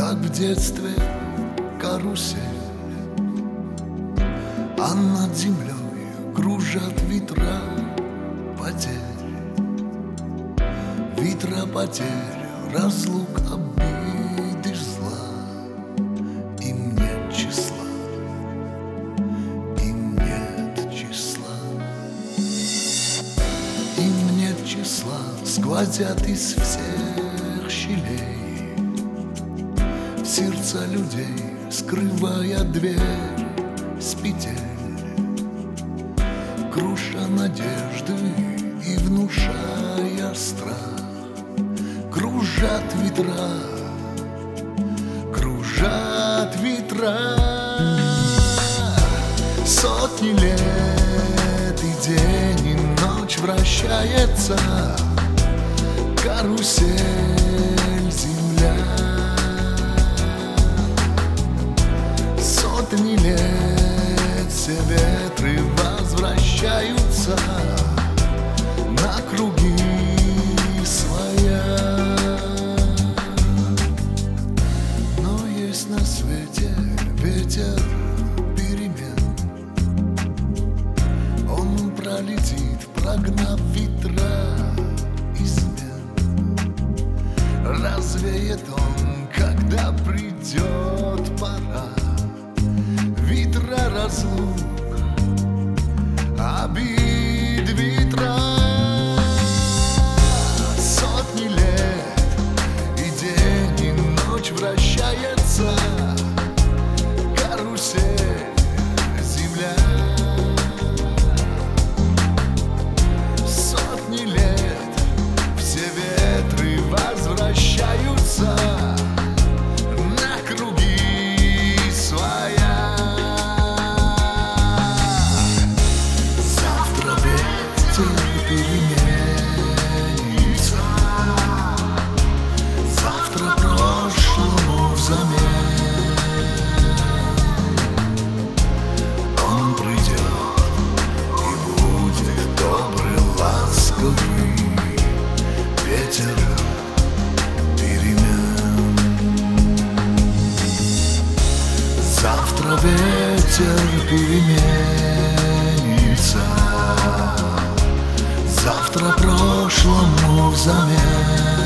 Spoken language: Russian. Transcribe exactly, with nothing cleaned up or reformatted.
как в детстве карусель, а над землей кружат ветра потерь. Ветра потерь, разлук, обид и зла. Им нет числа, им нет числа. Им нет числа, сквозят из всех щелей в сердца людей, скрывая дверь с петель, круша надежды и внушая страх. Кружат ветра, кружат ветра. Сотни лет и день, и ночь вращается карусель земля. Сотни лет все ветры возвращаются на круги своя. Но есть на свете ветер перемен. Он пролетит, прогнав ветра и смен. Развеет он, когда придет пора. Ветра разлук, обид, ветра. Сотни лет и день, и ночь вращается карусель земля. Сотни лет все ветры возвращаются на круги своя. Завтра ветер переменится, завтра прошлому взамен. Он придет и будет добрый, ласковый ветер перемен. Завтра ветер переменится, завтра прошлому взамен.